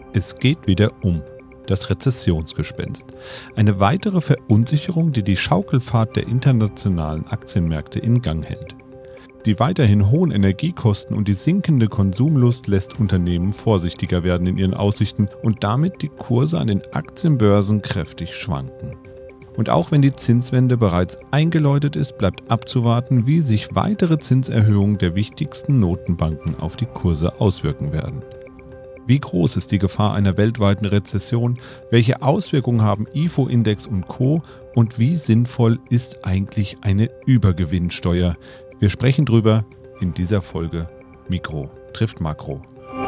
Es geht wieder um das Rezessionsgespenst. Eine weitere Verunsicherung, die die Schaukelfahrt der internationalen Aktienmärkte in Gang hält. Die weiterhin hohen Energiekosten und die sinkende Konsumlust lässt Unternehmen vorsichtiger werden in ihren Aussichten und damit die Kurse an den Aktienbörsen kräftig schwanken. Und auch wenn die Zinswende bereits eingeläutet ist, bleibt abzuwarten, wie sich weitere Zinserhöhungen der wichtigsten Notenbanken auf die Kurse auswirken werden. Wie groß ist die Gefahr einer weltweiten Rezession? Welche Auswirkungen haben IFO-Index und Co.? Und wie sinnvoll ist eigentlich eine Übergewinnsteuer? Wir sprechen drüber in dieser Folge Mikro trifft Makro.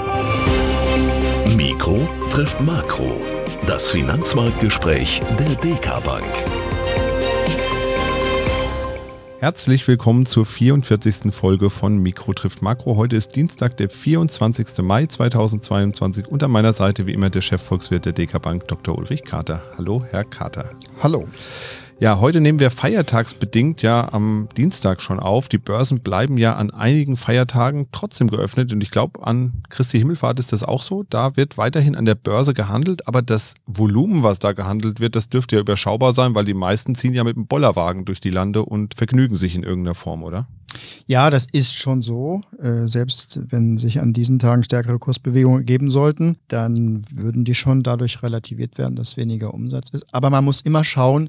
Mikro trifft Makro. Das Finanzmarktgespräch der DK Bank. Herzlich willkommen zur 44. Folge von Mikro trifft Makro. Heute ist Dienstag, der 24. Mai 2022 und an meiner Seite wie immer der Chefvolkswirt der DK Bank, Dr. Ulrich Kater. Hallo, Herr Kater. Hallo. Ja, heute nehmen wir feiertagsbedingt ja am Dienstag schon auf. Die Börsen bleiben ja an einigen Feiertagen trotzdem geöffnet und ich glaube, an Christi Himmelfahrt ist das auch so. Da wird weiterhin an der Börse gehandelt, aber das Volumen, was da gehandelt wird, das dürfte ja überschaubar sein, weil die meisten ziehen ja mit dem Bollerwagen durch die Lande und vergnügen sich in irgendeiner Form, oder? Ja, das ist schon so. Selbst wenn sich an diesen Tagen stärkere Kursbewegungen ergeben sollten, dann würden die schon dadurch relativiert werden, dass weniger Umsatz ist. Aber man muss immer schauen,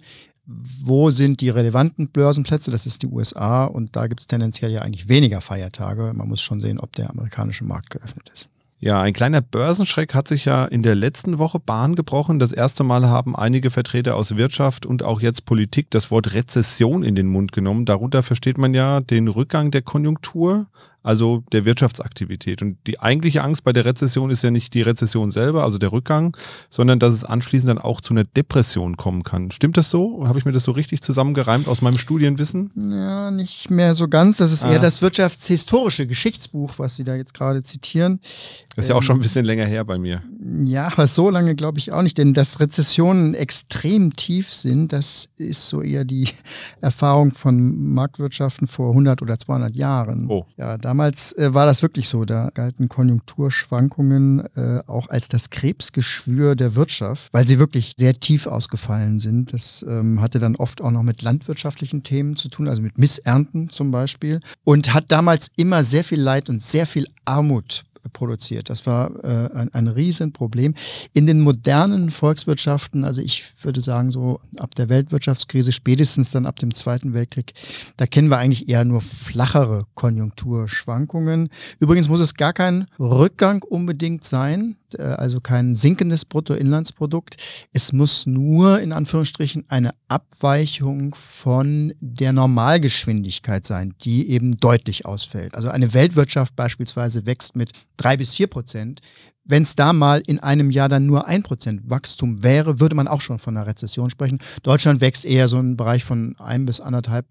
wo sind die relevanten Börsenplätze? Das ist die USA und da gibt es tendenziell ja eigentlich weniger Feiertage. Man muss schon sehen, ob der amerikanische Markt geöffnet ist. Ja, ein kleiner Börsenschreck hat sich ja in der letzten Woche Bahn gebrochen. Das erste Mal haben einige Vertreter aus Wirtschaft und auch jetzt Politik das Wort Rezession in den Mund genommen. Darunter versteht man ja den Rückgang der Konjunktur, also der Wirtschaftsaktivität. Und die eigentliche Angst bei der Rezession ist ja nicht die Rezession selber, also der Rückgang, sondern dass es anschließend dann auch zu einer Depression kommen kann. Stimmt das so? Habe ich mir das so richtig zusammengereimt aus meinem Studienwissen? Ja, nicht mehr so ganz. Das ist eher das wirtschaftshistorische Geschichtsbuch, was Sie da jetzt gerade zitieren. Das ist ja auch schon ein bisschen länger her bei mir. Ja, aber so lange glaube ich auch nicht, denn dass Rezessionen extrem tief sind, das ist so eher die Erfahrung von Marktwirtschaften vor 100 oder 200 Jahren. Oh. Ja, damals war das wirklich so. Da galten Konjunkturschwankungen auch als das Krebsgeschwür der Wirtschaft, weil sie wirklich sehr tief ausgefallen sind. Das hatte dann oft auch noch mit landwirtschaftlichen Themen zu tun, also mit Missernten zum Beispiel. Und hat damals immer sehr viel Leid und sehr viel Armut produziert. Das war ein Riesenproblem. In den modernen Volkswirtschaften, also ich würde sagen so ab der Weltwirtschaftskrise, spätestens dann ab dem Zweiten Weltkrieg, da kennen wir eigentlich eher nur flachere Konjunkturschwankungen. Übrigens muss es gar kein Rückgang unbedingt sein, also kein sinkendes Bruttoinlandsprodukt. Es muss nur in Anführungsstrichen eine Abweichung von der Normalgeschwindigkeit sein, die eben deutlich ausfällt. Also eine Weltwirtschaft beispielsweise wächst mit 3-4%. Wenn es da mal in einem Jahr dann nur 1% Wachstum wäre, würde man auch schon von einer Rezession sprechen. Deutschland wächst eher so im Bereich von 1 bis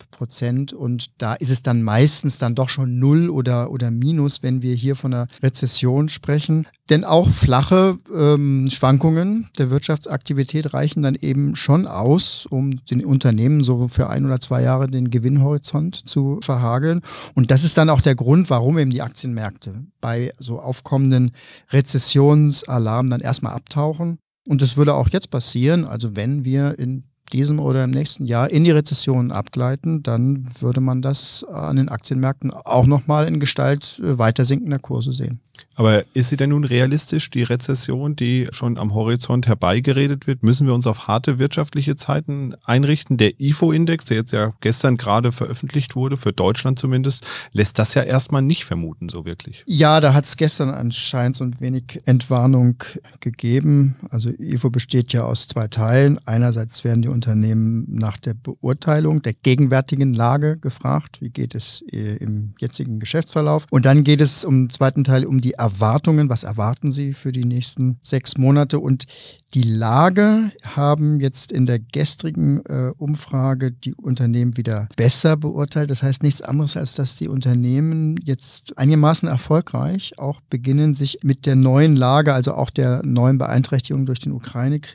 1,5% und da ist es dann meistens dann doch schon 0 oder Minus, wenn wir hier von einer Rezession sprechen. Denn auch flache Schwankungen der Wirtschaftsaktivität reichen dann eben schon aus, um den Unternehmen so für 1 oder 2 Jahre den Gewinnhorizont zu verhageln. Und das ist dann auch der Grund, warum eben die Aktienmärkte bei so aufkommenden Rezessionsalarm dann erstmal abtauchen. Und das würde auch jetzt passieren. Also wenn wir in diesem oder im nächsten Jahr in die Rezession abgleiten, dann würde man das an den Aktienmärkten auch nochmal in Gestalt weiter sinkender Kurse sehen. Aber ist sie denn nun realistisch, die Rezession, die schon am Horizont herbeigeredet wird? Müssen wir uns auf harte wirtschaftliche Zeiten einrichten? Der IFO-Index, der jetzt ja gestern gerade veröffentlicht wurde, für Deutschland zumindest, lässt das ja erstmal nicht vermuten, so wirklich. Ja, da hat es gestern anscheinend so ein wenig Entwarnung gegeben. Also IFO besteht ja aus 2 Teilen. Einerseits werden die Unternehmen nach der Beurteilung der gegenwärtigen Lage gefragt. Wie geht es im jetzigen Geschäftsverlauf? Und dann geht es im zweiten Teil um die Erwartungen. Was erwarten Sie für die nächsten 6 Monate? Und die Lage haben jetzt in der gestrigen Umfrage die Unternehmen wieder besser beurteilt. Das heißt nichts anderes, als dass die Unternehmen jetzt einigermaßen erfolgreich auch beginnen, sich mit der neuen Lage, also auch der neuen Beeinträchtigung durch den Ukraine-Krieg,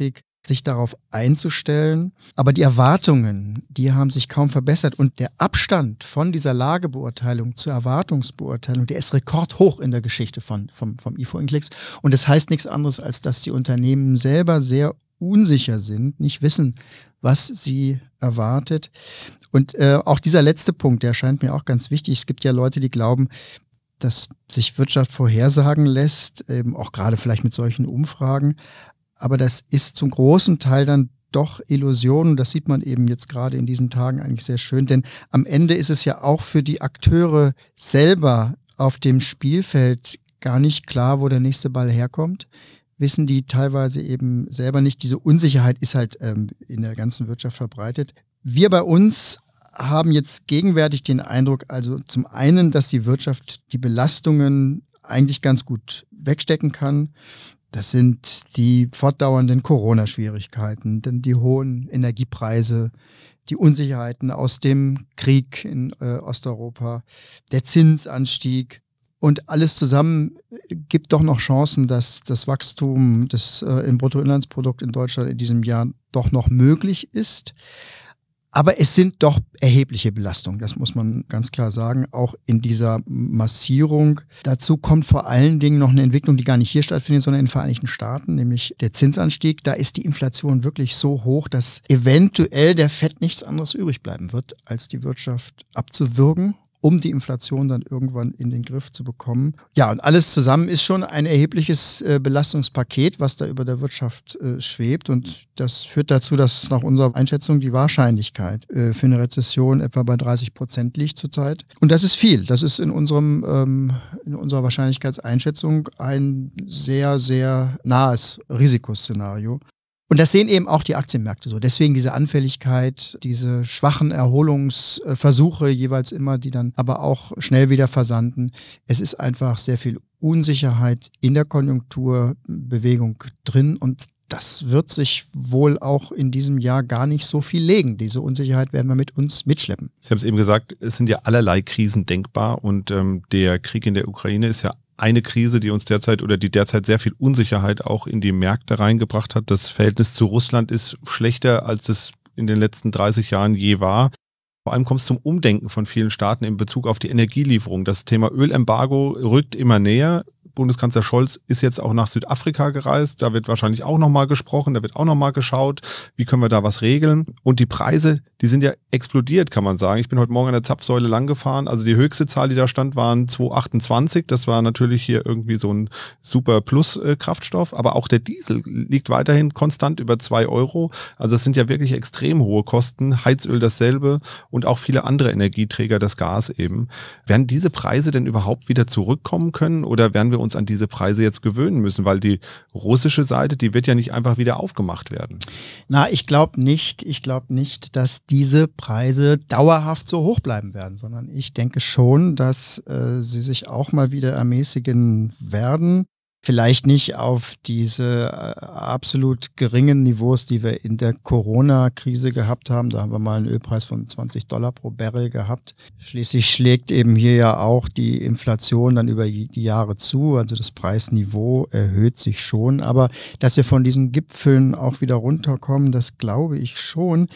sich darauf einzustellen. Aber die Erwartungen, die haben sich kaum verbessert. Und der Abstand von dieser Lagebeurteilung zur Erwartungsbeurteilung, der ist rekordhoch in der Geschichte vom IFO-Index. Und das heißt nichts anderes, als dass die Unternehmen selber sehr unsicher sind, nicht wissen, was sie erwartet. Und auch dieser letzte Punkt, der scheint mir auch ganz wichtig. Es gibt ja Leute, die glauben, dass sich Wirtschaft vorhersagen lässt, eben auch gerade vielleicht mit solchen Umfragen. Aber das ist zum großen Teil dann doch Illusion. Das sieht man eben jetzt gerade in diesen Tagen eigentlich sehr schön. Denn am Ende ist es ja auch für die Akteure selber auf dem Spielfeld gar nicht klar, wo der nächste Ball herkommt. Wissen die teilweise eben selber nicht. Diese Unsicherheit ist halt in der ganzen Wirtschaft verbreitet. Wir bei uns haben jetzt gegenwärtig den Eindruck, also zum einen, dass die Wirtschaft die Belastungen eigentlich ganz gut wegstecken kann. Das sind die fortdauernden Corona-Schwierigkeiten, denn die hohen Energiepreise, die Unsicherheiten aus dem Krieg in Osteuropa, der Zinsanstieg. Und alles zusammen gibt doch noch Chancen, dass das Wachstum im Bruttoinlandsprodukt in Deutschland in diesem Jahr doch noch möglich ist. Aber es sind doch erhebliche Belastungen, das muss man ganz klar sagen, auch in dieser Massierung. Dazu kommt vor allen Dingen noch eine Entwicklung, die gar nicht hier stattfindet, sondern in den Vereinigten Staaten, nämlich der Zinsanstieg. Da ist die Inflation wirklich so hoch, dass eventuell der Fed nichts anderes übrig bleiben wird, als die Wirtschaft abzuwürgen, um die Inflation dann irgendwann in den Griff zu bekommen. Ja, und alles zusammen ist schon ein erhebliches Belastungspaket, was da über der Wirtschaft schwebt. Und das führt dazu, dass nach unserer Einschätzung die Wahrscheinlichkeit für eine Rezession etwa bei 30% liegt zurzeit. Und das ist viel. Das ist in unserer Wahrscheinlichkeitseinschätzung ein sehr, sehr nahes Risikoszenario. Und das sehen eben auch die Aktienmärkte so. Deswegen diese Anfälligkeit, diese schwachen Erholungsversuche jeweils immer, die dann aber auch schnell wieder versanden. Es ist einfach sehr viel Unsicherheit in der Konjunkturbewegung drin und das wird sich wohl auch in diesem Jahr gar nicht so viel legen. Diese Unsicherheit werden wir mit uns mitschleppen. Sie haben es eben gesagt, es sind ja allerlei Krisen denkbar und der Krieg in der Ukraine ist ja eine Krise, die derzeit sehr viel Unsicherheit auch in die Märkte reingebracht hat. Das Verhältnis zu Russland ist schlechter, als es in den letzten 30 Jahren je war. Vor allem kommt es zum Umdenken von vielen Staaten in Bezug auf die Energielieferung. Das Thema Ölembargo rückt immer näher. Bundeskanzler Scholz ist jetzt auch nach Südafrika gereist. Da wird wahrscheinlich auch nochmal gesprochen, da wird auch nochmal geschaut, wie können wir da was regeln. Und die Preise, die sind ja explodiert, kann man sagen. Ich bin heute Morgen an der Zapfsäule lang gefahren. Also die höchste Zahl, die da stand, waren 2,28. Das war natürlich hier irgendwie so ein super Plus-Kraftstoff. Aber auch der Diesel liegt weiterhin konstant über 2 Euro. Also es sind ja wirklich extrem hohe Kosten. Heizöl dasselbe und auch viele andere Energieträger, das Gas eben. Werden diese Preise denn überhaupt wieder zurückkommen können oder werden wir uns an diese Preise jetzt gewöhnen müssen? Weil die russische Seite, die wird ja nicht einfach wieder aufgemacht werden. Na, ich glaube nicht, dass diese Preise dauerhaft so hoch bleiben werden, sondern ich denke schon, dass sie sich auch mal wieder ermäßigen werden. Vielleicht nicht auf diese absolut geringen Niveaus, die wir in der Corona-Krise gehabt haben. Da haben wir mal einen Ölpreis von $20 pro Barrel gehabt. Schließlich schlägt eben hier ja auch die Inflation dann über die Jahre zu. Also das Preisniveau erhöht sich schon. Aber dass wir von diesen Gipfeln auch wieder runterkommen, das glaube ich schon.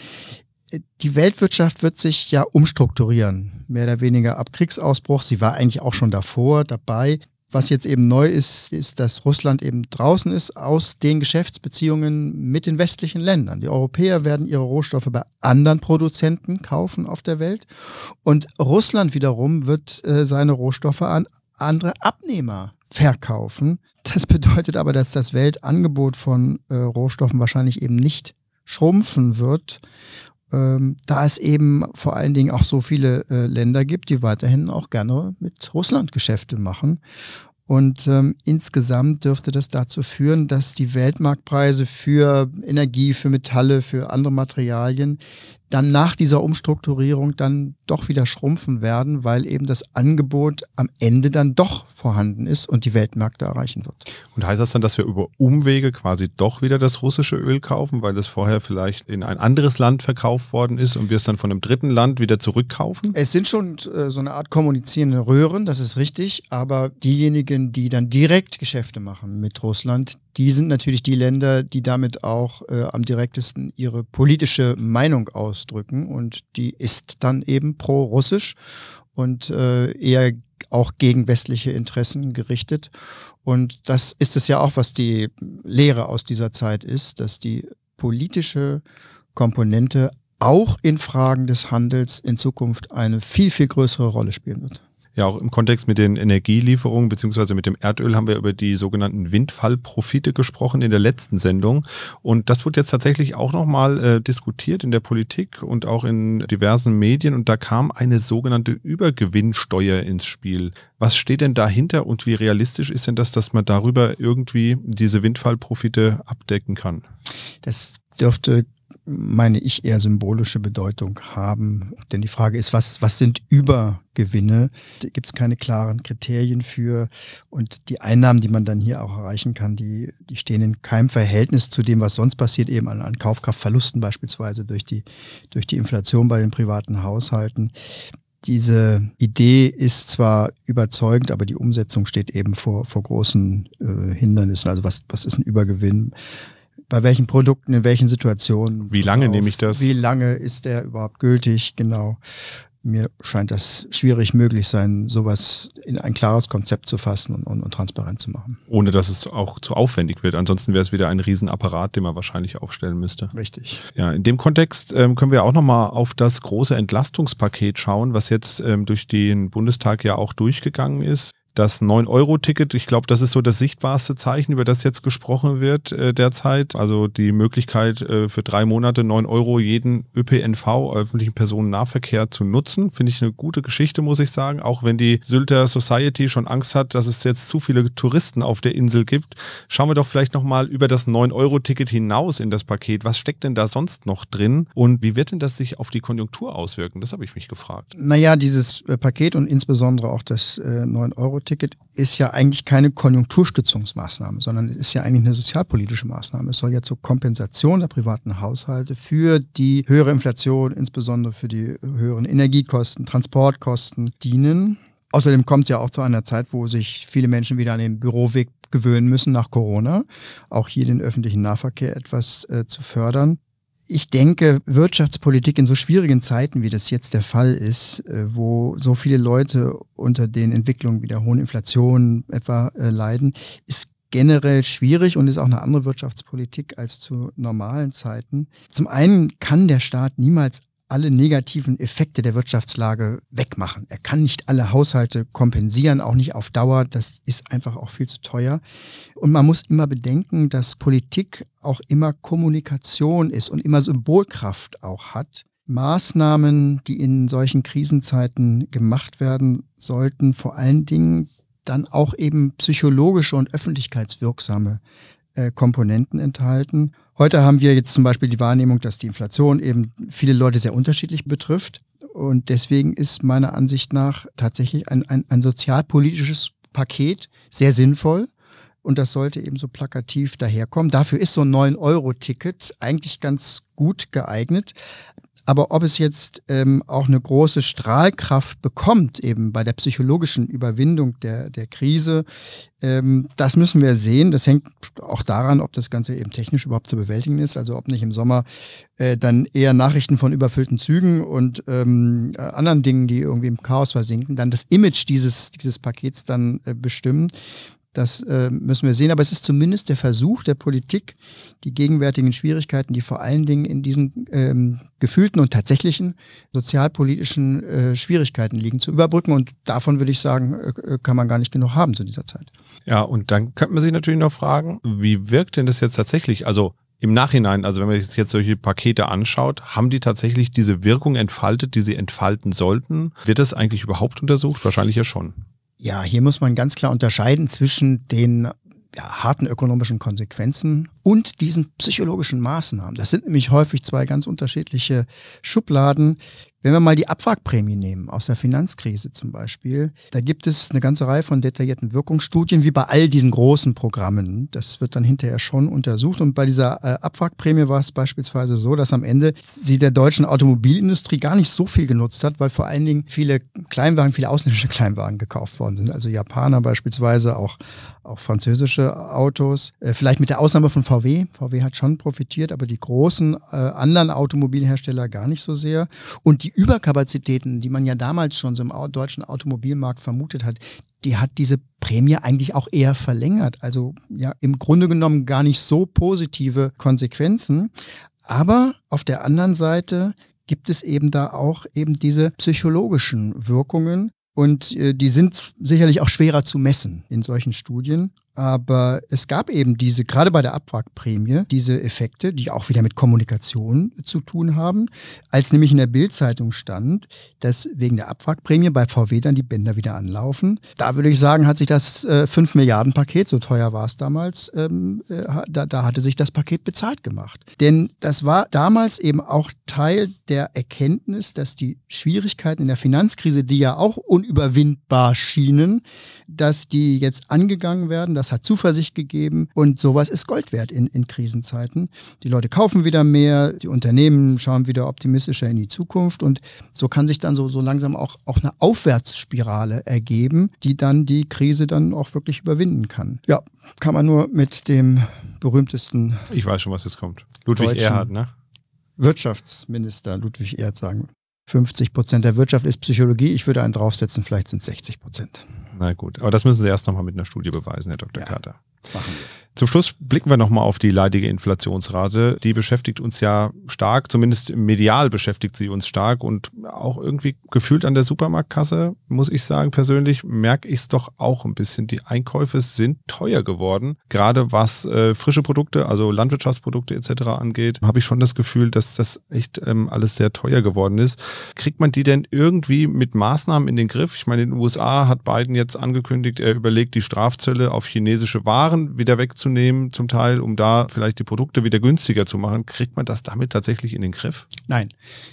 Die Weltwirtschaft wird sich ja umstrukturieren, mehr oder weniger ab Kriegsausbruch. Sie war eigentlich auch schon davor dabei. Was jetzt eben neu ist, ist, dass Russland eben draußen ist aus den Geschäftsbeziehungen mit den westlichen Ländern. Die Europäer werden ihre Rohstoffe bei anderen Produzenten kaufen auf der Welt und Russland wiederum wird seine Rohstoffe an andere Abnehmer verkaufen. Das bedeutet aber, dass das Weltangebot von Rohstoffen wahrscheinlich eben nicht schrumpfen wird, da es eben vor allen Dingen auch so viele Länder gibt, die weiterhin auch gerne mit Russland Geschäfte machen. Und insgesamt dürfte das dazu führen, dass die Weltmarktpreise für Energie, für Metalle, für andere Materialien dann nach dieser Umstrukturierung dann doch wieder schrumpfen werden, weil eben das Angebot am Ende dann doch vorhanden ist und die Weltmärkte erreichen wird. Und heißt das dann, dass wir über Umwege quasi doch wieder das russische Öl kaufen, weil es vorher vielleicht in ein anderes Land verkauft worden ist und wir es dann von einem dritten Land wieder zurückkaufen? Es sind schon so eine Art kommunizierende Röhren, das ist richtig, aber diejenigen, die dann direkt Geschäfte machen mit Russland, Die sind natürlich die Länder, die damit auch am direktesten ihre politische Meinung ausdrücken. Und die ist dann eben pro-russisch und eher auch gegen westliche Interessen gerichtet. Und das ist es ja auch, was die Lehre aus dieser Zeit ist, dass die politische Komponente auch in Fragen des Handels in Zukunft eine viel, viel größere Rolle spielen wird. Ja, auch im Kontext mit den Energielieferungen beziehungsweise mit dem Erdöl haben wir über die sogenannten Windfallprofite gesprochen in der letzten Sendung. Und das wird jetzt tatsächlich auch nochmal diskutiert in der Politik und auch in diversen Medien. Und da kam eine sogenannte Übergewinnsteuer ins Spiel. Was steht denn dahinter und wie realistisch ist denn das, dass man darüber irgendwie diese Windfallprofite abdecken kann? Das dürfte, meine ich, eher symbolische Bedeutung haben. Denn die Frage ist, was sind Übergewinne? Da gibt es keine klaren Kriterien für. Und die Einnahmen, die man dann hier auch erreichen kann, die stehen in keinem Verhältnis zu dem, was sonst passiert, eben an Kaufkraftverlusten beispielsweise durch die Inflation bei den privaten Haushalten. Diese Idee ist zwar überzeugend, aber die Umsetzung steht eben vor großen Hindernissen. Also was ist ein Übergewinn? Bei welchen Produkten, in welchen Situationen? Wie lange nehme ich das? Wie lange ist der überhaupt gültig? Genau. Mir scheint das schwierig möglich sein, sowas in ein klares Konzept zu fassen und transparent zu machen. Ohne dass es auch zu aufwendig wird. Ansonsten wäre es wieder ein Riesenapparat, den man wahrscheinlich aufstellen müsste. Richtig. Ja, in dem Kontext können wir auch nochmal auf das große Entlastungspaket schauen, was jetzt durch den Bundestag ja auch durchgegangen ist. Das 9-Euro-Ticket, ich glaube, das ist so das sichtbarste Zeichen, über das jetzt gesprochen wird derzeit. Also die Möglichkeit für 3 Monate 9 Euro jeden ÖPNV, öffentlichen Personennahverkehr zu nutzen. Finde ich eine gute Geschichte, muss ich sagen. Auch wenn die Sylter Society schon Angst hat, dass es jetzt zu viele Touristen auf der Insel gibt. Schauen wir doch vielleicht nochmal über das 9-Euro-Ticket hinaus in das Paket. Was steckt denn da sonst noch drin? Und wie wird denn das sich auf die Konjunktur auswirken? Das habe ich mich gefragt. Naja, dieses Paket und insbesondere auch das 9-Euro-Ticket ist ja eigentlich keine Konjunkturstützungsmaßnahme, sondern es ist ja eigentlich eine sozialpolitische Maßnahme. Es soll ja zur Kompensation der privaten Haushalte für die höhere Inflation, insbesondere für die höheren Energiekosten, Transportkosten dienen. Außerdem kommt es ja auch zu einer Zeit, wo sich viele Menschen wieder an den Büroweg gewöhnen müssen nach Corona, auch hier den öffentlichen Nahverkehr etwas zu fördern. Ich denke, Wirtschaftspolitik in so schwierigen Zeiten, wie das jetzt der Fall ist, wo so viele Leute unter den Entwicklungen wie der hohen Inflation etwa leiden, ist generell schwierig und ist auch eine andere Wirtschaftspolitik als zu normalen Zeiten. Zum einen kann der Staat niemals alle negativen Effekte der Wirtschaftslage wegmachen. Er kann nicht alle Haushalte kompensieren, auch nicht auf Dauer. Das ist einfach auch viel zu teuer. Und man muss immer bedenken, dass Politik auch immer Kommunikation ist und immer Symbolkraft auch hat. Maßnahmen, die in solchen Krisenzeiten gemacht werden sollten, vor allen Dingen dann auch eben psychologische und öffentlichkeitswirksame Komponenten enthalten. Heute haben wir jetzt zum Beispiel die Wahrnehmung, dass die Inflation eben viele Leute sehr unterschiedlich betrifft. Und deswegen ist meiner Ansicht nach tatsächlich ein sozialpolitisches Paket sehr sinnvoll. Und das sollte eben so plakativ daherkommen. Dafür ist so ein 9-Euro-Ticket eigentlich ganz gut geeignet. Aber ob es jetzt auch eine große Strahlkraft bekommt, eben bei der psychologischen Überwindung der Krise, das müssen wir sehen. Das hängt auch daran, ob das Ganze eben technisch überhaupt zu bewältigen ist. Also ob nicht im Sommer dann eher Nachrichten von überfüllten Zügen und anderen Dingen, die irgendwie im Chaos versinken, dann das Image dieses Pakets dann bestimmen. Das müssen wir sehen, aber es ist zumindest der Versuch der Politik, die gegenwärtigen Schwierigkeiten, die vor allen Dingen in diesen gefühlten und tatsächlichen sozialpolitischen Schwierigkeiten liegen, zu überbrücken. Und davon würde ich sagen, kann man gar nicht genug haben zu dieser Zeit. Ja, und dann könnte man sich natürlich noch fragen, wie wirkt denn das jetzt tatsächlich? Also im Nachhinein, also wenn man sich jetzt solche Pakete anschaut, haben die tatsächlich diese Wirkung entfaltet, die sie entfalten sollten? Wird das eigentlich überhaupt untersucht? Wahrscheinlich ja schon. Ja, hier muss man ganz klar unterscheiden zwischen den harten ökonomischen Konsequenzen und diesen psychologischen Maßnahmen. Das sind nämlich häufig zwei ganz unterschiedliche Schubladen. Wenn wir mal die Abwrackprämie nehmen, aus der Finanzkrise zum Beispiel, da gibt es eine ganze Reihe von detaillierten Wirkungsstudien, wie bei all diesen großen Programmen. Das wird dann hinterher schon untersucht. Und bei dieser Abwrackprämie war es beispielsweise so, dass am Ende sie der deutschen Automobilindustrie gar nicht so viel genutzt hat, weil vor allen Dingen viele Kleinwagen, viele ausländische Kleinwagen gekauft worden sind. Also Japaner beispielsweise, auch französische Autos. Vielleicht mit der Ausnahme von VW. VW hat schon profitiert, aber die großen anderen Automobilhersteller gar nicht so sehr. Und die Überkapazitäten, die man ja damals schon so im deutschen Automobilmarkt vermutet hat, die hat diese Prämie eigentlich auch eher verlängert. Also ja, im Grunde genommen gar nicht so positive Konsequenzen. Aber auf der anderen Seite gibt es eben da auch eben diese psychologischen Wirkungen. Und die sind sicherlich auch schwerer zu messen in solchen Studien. Aber es gab eben gerade bei der Abwrackprämie, diese Effekte, die auch wieder mit Kommunikation zu tun haben. Als nämlich in der Bild-Zeitung stand, dass wegen der Abwrackprämie bei VW dann die Bänder wieder anlaufen. Da würde ich sagen, hat sich das 5-Milliarden-Paket, so teuer war es damals, da hatte sich das Paket bezahlt gemacht. Denn das war damals eben auch Teil der Erkenntnis, dass die Schwierigkeiten in der Finanzkrise, die ja auch unüberwindbar schienen, dass die jetzt angegangen werden. Das hat Zuversicht gegeben und sowas ist Gold wert in Krisenzeiten. Die Leute kaufen wieder mehr, die Unternehmen schauen wieder optimistischer in die Zukunft und so kann sich dann so langsam auch eine Aufwärtsspirale ergeben, die dann die Krise dann auch wirklich überwinden kann. Ja, kann man nur mit dem berühmtesten... Ich weiß schon, was jetzt kommt. Ludwig Erhard, ne? Wirtschaftsminister Ludwig Erhard sagen. 50% der Wirtschaft ist Psychologie. Ich würde einen draufsetzen, vielleicht sind es 60%. Na gut, aber das müssen Sie erst nochmal mit einer Studie beweisen, Herr Dr. Kater. Machen wir. Zum Schluss blicken wir nochmal auf die leidige Inflationsrate. Die beschäftigt uns ja stark, zumindest medial beschäftigt sie uns stark und auch irgendwie gefühlt an der Supermarktkasse, muss ich sagen, persönlich merke ich es doch auch ein bisschen. Die Einkäufe sind teuer geworden. Gerade was frische Produkte, also Landwirtschaftsprodukte etc. angeht, habe ich schon das Gefühl, dass das echt alles sehr teuer geworden ist. Kriegt man die denn irgendwie mit Maßnahmen in den Griff? Ich meine, in den USA hat Biden jetzt angekündigt, er überlegt, die Strafzölle auf chinesische Waren wieder wegzunehmen zum Teil, um da vielleicht die Produkte wieder günstiger zu machen. Kriegt man das damit tatsächlich in den Griff? Nein.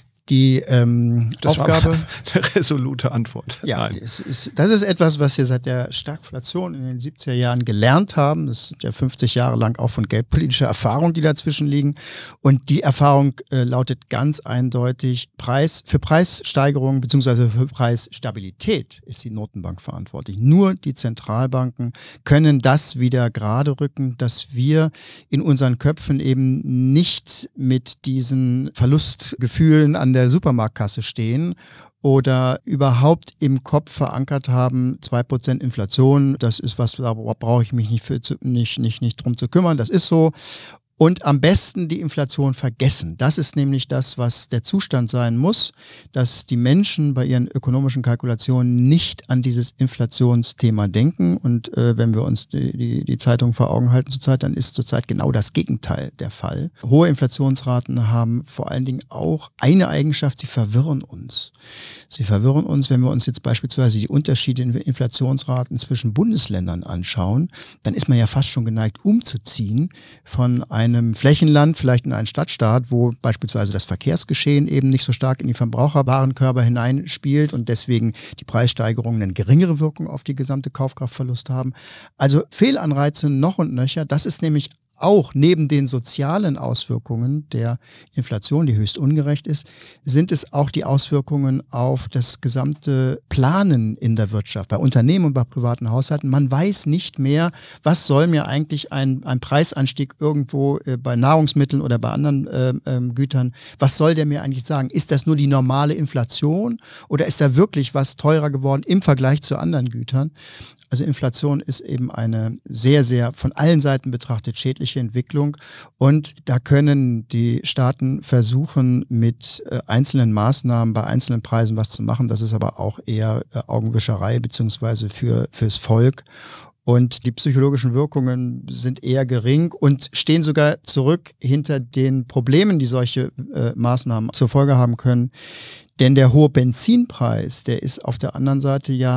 Die Aufgabe... Eine resolute Antwort. Ja, das ist etwas, was wir seit der Stagflation in den 70er Jahren gelernt haben. Das sind ja 50 Jahre lang auch von geldpolitischer Erfahrung, die dazwischen liegen. Und die Erfahrung lautet ganz eindeutig, für Preissteigerungen bzw. für Preisstabilität ist die Notenbank verantwortlich. Nur die Zentralbanken können das wieder gerade rücken, dass wir in unseren Köpfen eben nicht mit diesen Verlustgefühlen an der Supermarktkasse stehen oder überhaupt im Kopf verankert haben, 2% Inflation, das ist was, da brauche ich mich nicht drum zu kümmern, das ist so. Und am besten die Inflation vergessen. Das ist nämlich das, was der Zustand sein muss, dass die Menschen bei ihren ökonomischen Kalkulationen nicht an dieses Inflationsthema denken. Und wenn wir uns die Zeitung vor Augen halten zurzeit, dann ist zurzeit genau das Gegenteil der Fall. Hohe Inflationsraten haben vor allen Dingen auch eine Eigenschaft, sie verwirren uns. Sie verwirren uns, wenn wir uns jetzt beispielsweise die Unterschiede in Inflationsraten zwischen Bundesländern anschauen, dann ist man ja fast schon geneigt, umzuziehen von einem Flächenland, vielleicht in einen Stadtstaat, wo beispielsweise das Verkehrsgeschehen eben nicht so stark in die Verbraucherwarenkörper hineinspielt und deswegen die Preissteigerungen eine geringere Wirkung auf die gesamte Kaufkraftverlust haben. Also Fehlanreize noch und nöcher, das ist nämlich auch neben den sozialen Auswirkungen der Inflation, die höchst ungerecht ist, sind es auch die Auswirkungen auf das gesamte Planen in der Wirtschaft, bei Unternehmen und bei privaten Haushalten. Man weiß nicht mehr, was soll mir eigentlich ein Preisanstieg irgendwo bei Nahrungsmitteln oder bei anderen Gütern, was soll der mir eigentlich sagen? Ist das nur die normale Inflation oder ist da wirklich was teurer geworden im Vergleich zu anderen Gütern? Also Inflation ist eben eine sehr, sehr von allen Seiten betrachtet schädliche Entwicklung und da können die Staaten versuchen, mit einzelnen Maßnahmen bei einzelnen Preisen was zu machen. Das ist aber auch eher Augenwischerei beziehungsweise fürs Volk. Und die psychologischen Wirkungen sind eher gering und stehen sogar zurück hinter den Problemen, die solche Maßnahmen zur Folge haben können. Denn der hohe Benzinpreis, der ist auf der anderen Seite ja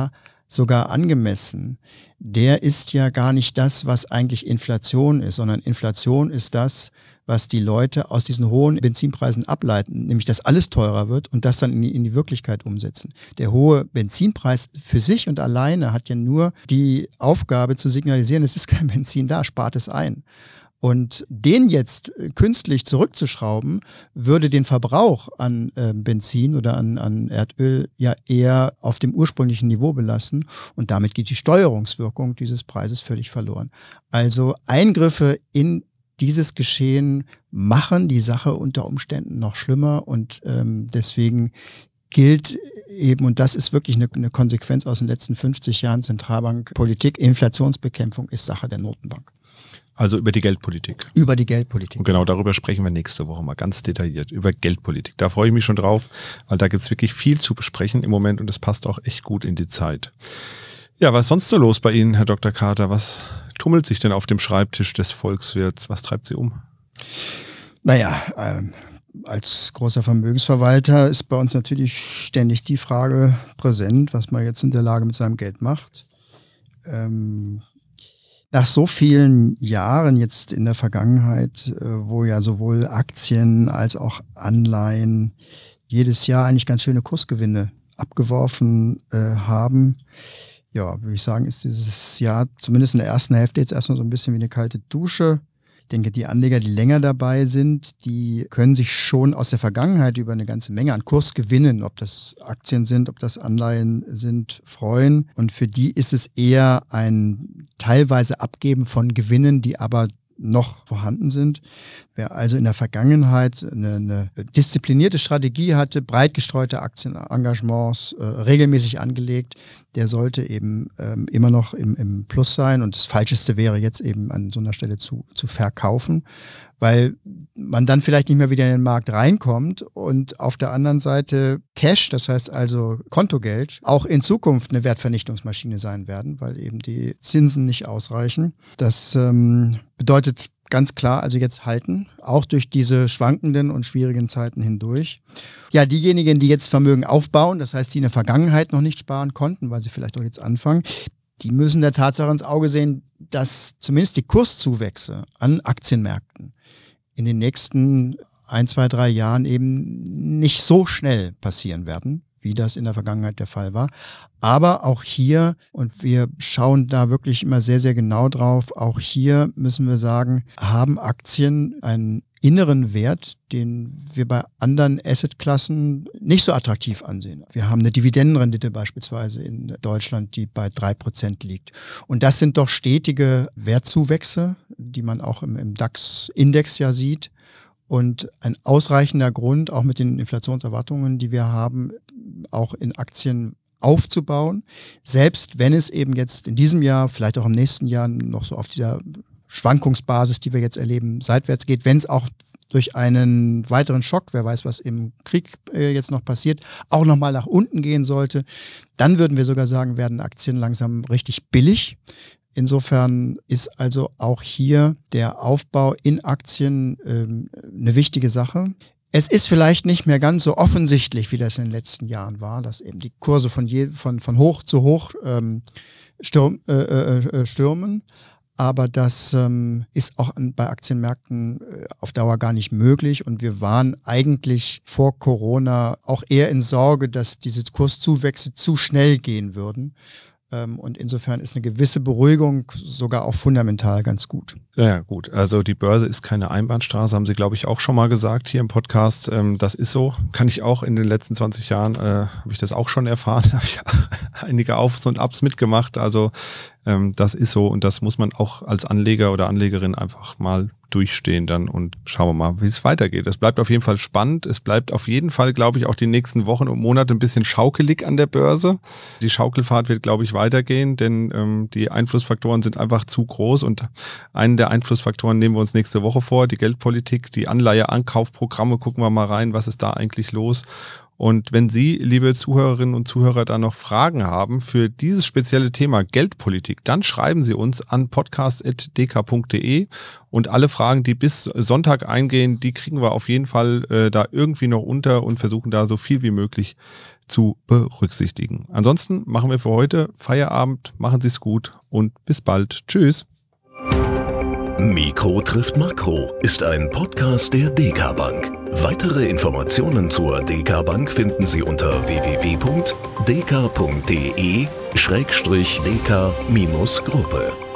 sogar angemessen, der ist ja gar nicht das, was eigentlich Inflation ist, sondern Inflation ist das, was die Leute aus diesen hohen Benzinpreisen ableiten, nämlich dass alles teurer wird und das dann in die Wirklichkeit umsetzen. Der hohe Benzinpreis für sich und alleine hat ja nur die Aufgabe zu signalisieren, es ist kein Benzin da, spart es ein. Und den jetzt künstlich zurückzuschrauben, würde den Verbrauch an Benzin oder an Erdöl ja eher auf dem ursprünglichen Niveau belassen und damit geht die Steuerungswirkung dieses Preises völlig verloren. Also Eingriffe in dieses Geschehen machen die Sache unter Umständen noch schlimmer und deswegen gilt eben, und das ist wirklich eine Konsequenz aus den letzten 50 Jahren Zentralbankpolitik, Inflationsbekämpfung ist Sache der Notenbank. Also über die Geldpolitik. Über die Geldpolitik. Und genau darüber sprechen wir nächste Woche mal ganz detailliert, über Geldpolitik. Da freue ich mich schon drauf, weil da gibt es wirklich viel zu besprechen im Moment und es passt auch echt gut in die Zeit. Ja, was ist sonst so los bei Ihnen, Herr Dr. Carter? Was tummelt sich denn auf dem Schreibtisch des Volkswirts? Was treibt Sie um? Naja, als großer Vermögensverwalter ist bei uns natürlich ständig die Frage präsent, was man jetzt in der Lage mit seinem Geld macht. Nach so vielen Jahren jetzt in der Vergangenheit, wo ja sowohl Aktien als auch Anleihen jedes Jahr eigentlich ganz schöne Kursgewinne abgeworfen haben, ja, würde ich sagen, ist dieses Jahr zumindest in der ersten Hälfte jetzt erstmal so ein bisschen wie eine kalte Dusche. Ich denke, die Anleger, die länger dabei sind, die können sich schon aus der Vergangenheit über eine ganze Menge an Kursgewinnen, ob das Aktien sind, ob das Anleihen sind, freuen. Und für die ist es eher ein teilweise Abgeben von Gewinnen, die aber noch vorhanden sind. Wer also in der Vergangenheit eine disziplinierte Strategie hatte, breit gestreute Aktienengagements regelmäßig angelegt, der sollte eben immer noch im Plus sein. Und das Falscheste wäre jetzt eben an so einer Stelle zu verkaufen, weil man dann vielleicht nicht mehr wieder in den Markt reinkommt und auf der anderen Seite Cash, das heißt also Kontogeld, auch in Zukunft eine Wertvernichtungsmaschine sein werden, weil eben die Zinsen nicht ausreichen. Das bedeutet ganz klar, also jetzt halten, auch durch diese schwankenden und schwierigen Zeiten hindurch. Ja, diejenigen, die jetzt Vermögen aufbauen, das heißt, die in der Vergangenheit noch nicht sparen konnten, weil sie vielleicht auch jetzt anfangen, die müssen der Tatsache ins Auge sehen, dass zumindest die Kurszuwächse an Aktienmärkten in den nächsten 1, 2, 3 Jahren eben nicht so schnell passieren werden, wie das in der Vergangenheit der Fall war. Aber auch hier, und wir schauen da wirklich immer sehr, sehr genau drauf, auch hier müssen wir sagen, haben Aktien einen inneren Wert, den wir bei anderen Assetklassen nicht so attraktiv ansehen. Wir haben eine Dividendenrendite beispielsweise in Deutschland, die bei 3% liegt. Und das sind doch stetige Wertzuwächse, die man auch im DAX-Index ja sieht. Und ein ausreichender Grund, auch mit den Inflationserwartungen, die wir haben, auch in Aktien aufzubauen. Selbst wenn es eben jetzt in diesem Jahr, vielleicht auch im nächsten Jahr noch so auf dieser Schwankungsbasis, die wir jetzt erleben, seitwärts geht, wenn es auch durch einen weiteren Schock, wer weiß, was im Krieg jetzt noch passiert, auch nochmal nach unten gehen sollte, dann würden wir sogar sagen, werden Aktien langsam richtig billig. Insofern ist also auch hier der Aufbau in Aktien eine wichtige Sache. Es ist vielleicht nicht mehr ganz so offensichtlich, wie das in den letzten Jahren war, dass eben die Kurse von hoch zu hoch stürmen. Aber das ist auch bei Aktienmärkten auf Dauer gar nicht möglich. Und wir waren eigentlich vor Corona auch eher in Sorge, dass diese Kurszuwächse zu schnell gehen würden. Und insofern ist eine gewisse Beruhigung sogar auch fundamental ganz gut. Ja, gut. Also die Börse ist keine Einbahnstraße, haben Sie, glaube ich, auch schon mal gesagt hier im Podcast. Das ist so. Kann ich auch in den letzten 20 Jahren, habe ich das auch schon erfahren. Habe ich einige Aufs und Abs mitgemacht. Also das ist so und das muss man auch als Anleger oder Anlegerin einfach mal durchstehen dann und schauen wir mal, wie es weitergeht. Es bleibt auf jeden Fall spannend. Es bleibt auf jeden Fall, glaube ich, auch die nächsten Wochen und Monate ein bisschen schaukelig an der Börse. Die Schaukelfahrt wird, glaube ich, weitergehen, denn die Einflussfaktoren sind einfach zu groß und einen der Einflussfaktoren nehmen wir uns nächste Woche vor, die Geldpolitik, die Anleiheankaufprogramme, gucken wir mal rein, was ist da eigentlich los. Und wenn Sie, liebe Zuhörerinnen und Zuhörer, da noch Fragen haben für dieses spezielle Thema Geldpolitik, dann schreiben Sie uns an podcast.dk.de und alle Fragen, die bis Sonntag eingehen, die kriegen wir auf jeden Fall da irgendwie noch unter und versuchen da so viel wie möglich zu berücksichtigen. Ansonsten machen wir für heute Feierabend. Machen Sie es gut und bis bald. Tschüss. Mikro trifft Makro ist ein Podcast der DK Bank. Weitere Informationen zur DK Bank finden Sie unter www.dk.de/dk-gruppe.